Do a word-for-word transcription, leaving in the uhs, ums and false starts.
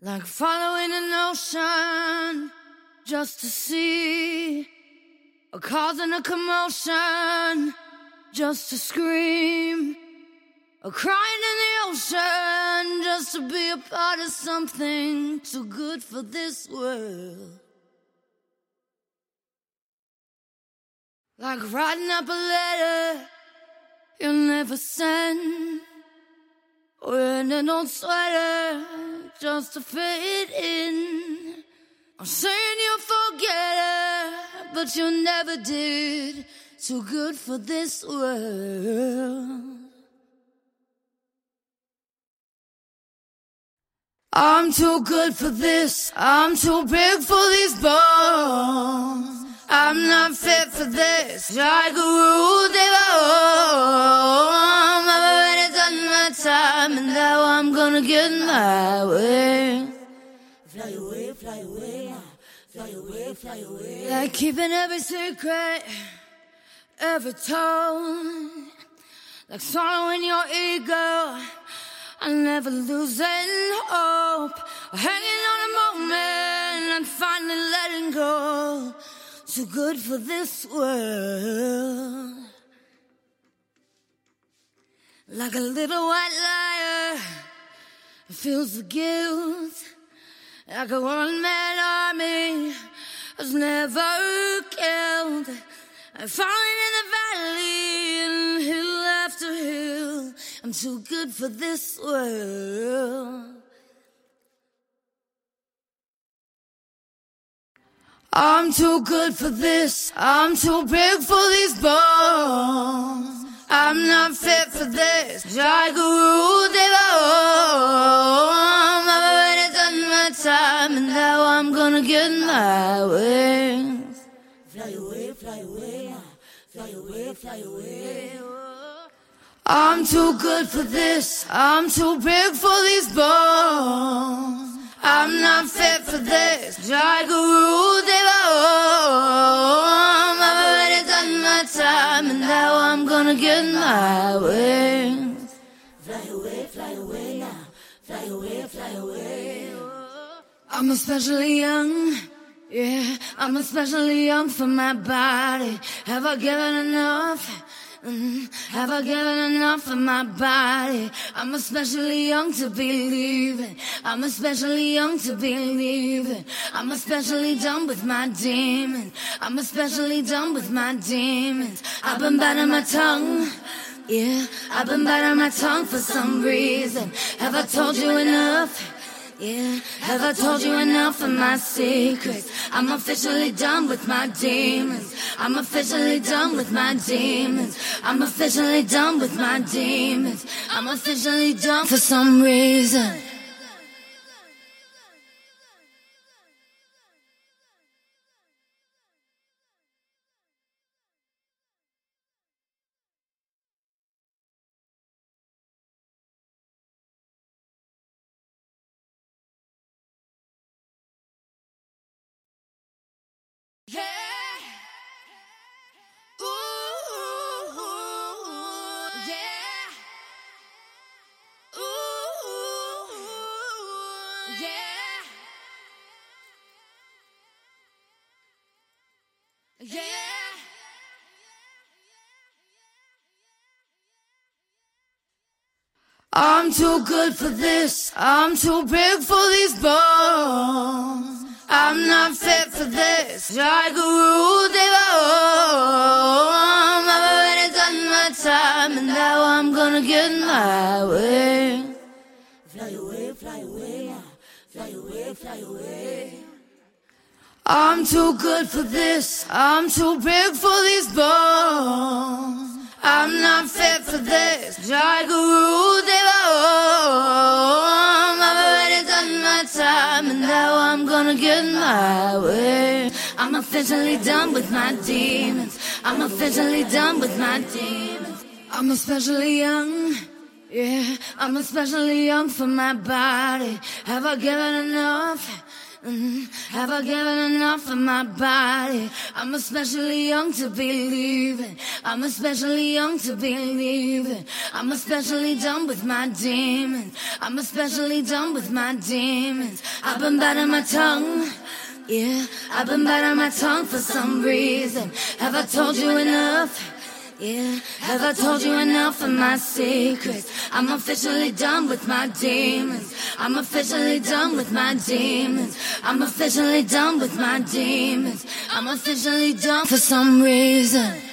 Like following an ocean just to see, or causing a commotion just to scream, or crying in the ocean just to be a part of something too good for this world. Like writing up a letter you'll never send, wearing an old sweater just to fit in. I'm saying you'll forget her, but you never did. Too good for this world. I'm too good for this. I'm too big for these bones. I'm not fit for this. Like a rule they I've already done my time, and now I'm gonna get my way. Fly away, fly away, fly away, fly away. Like keeping every secret, every tone. Like swallowing your ego and never losing hope. Or hanging on a moment and finally letting go. Too good for this world. Like a little white liar feels the guilt. Like a one-man army has never killed. I'm falling in the valley and hill after hill. I'm too good for this world. I'm too good for this. I'm too big for these bones. I'm not fit for this. Like a rule they I've already done my time, and now I'm gonna get my wings. Fly away, fly away, fly away, fly away. I'm too good for this. I'm too big for these bones. I'm not fit for this. Like a rule they I've already done my time, and now I'm gonna get my wings. Fly away, fly away now. Fly away, fly away. I'm especially young. Yeah, I'm especially young for my body. Have I given enough? Mm, have I given enough of my body? I'm especially young to be leaving. I'm especially young to be leaving. I'm especially done with my demons. I'm especially done with my demons. I've been biting my tongue. Yeah, I've been biting my tongue for some reason. Have I told you enough? Yeah, have I told you enough of my secrets? I'm officially done with my demons. I'm officially done with my demons. I'm officially done with my demons. I'm officially done for some reason. Yeah. Ooh, yeah. Ooh, yeah. Yeah. I'm too good for this. I'm too big for these bones. I'm not fit for this. Like a rule they I've already done my time, and now I'm gonna get my way. Fly away, fly away, fly away, fly away. I'm too good for this. I'm too big for these bones. I'm not fit for this. Like a rule they I've already done my time, and now I'm gonna get my way. I'm officially done with my demons. I'm officially done with my demons. I'm especially young. Yeah, I'm especially young for my body. Have I given enough? Mm, have I given enough of my body? I'm especially young to be leaving. I'm especially young to be leaving. I'm especially done with my demons. I'm especially done with my demons. I've been biting my tongue. Yeah, I've been biting my tongue for some reason. Have I told you enough? Yeah, have I told you enough of my secrets? I'm officially done with my demons. I'm officially done with my demons. I'm officially done with my demons. I'm officially done for some reason.